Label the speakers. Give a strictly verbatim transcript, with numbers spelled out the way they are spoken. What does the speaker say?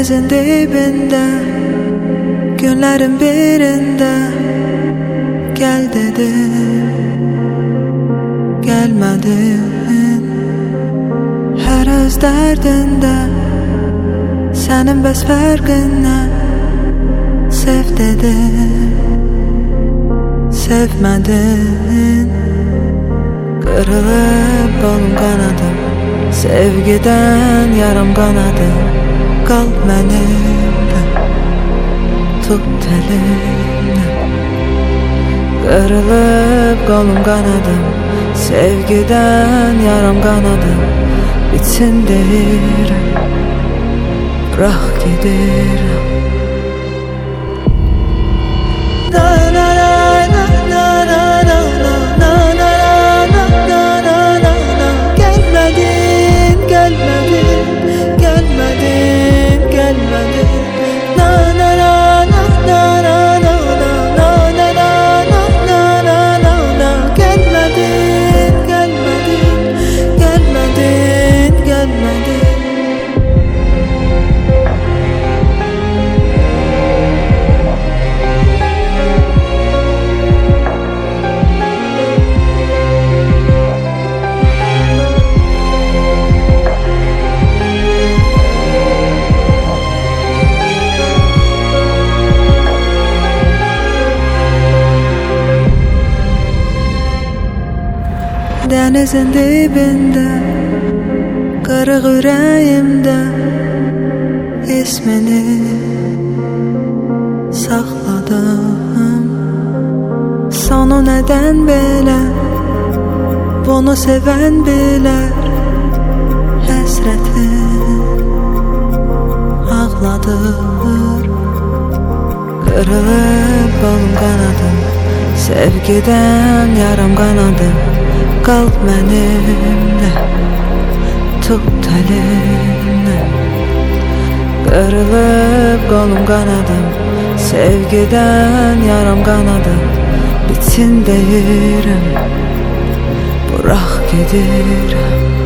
Speaker 1: Denizin dibinde, günlerin birinde gel dedim, gelmedin. Her öz derdinde senin bəs fərqindən sev dedim, sevmedin. Kırılıp kolum kanadım, sevgiden yarım kanadım. Kal benimle, tut elimle. Kırılıp kolum kanadım, sevgiden yarım kanadım. Bitsin deyirəm, bırak gedirəm. Denizin dibinde, kırık yüreğimde ismini sakladım. Sonu neden belə, bunu seven bilir. Həsrətin ağladır. Kırılıp kolum kanadım, sevgiden yarım kanadım. Kal benimle, tut elimle. Kırılıp kolum kanadım, sevgiden yarım kanadım. Bitsin deyirəm, bırak gedirəm.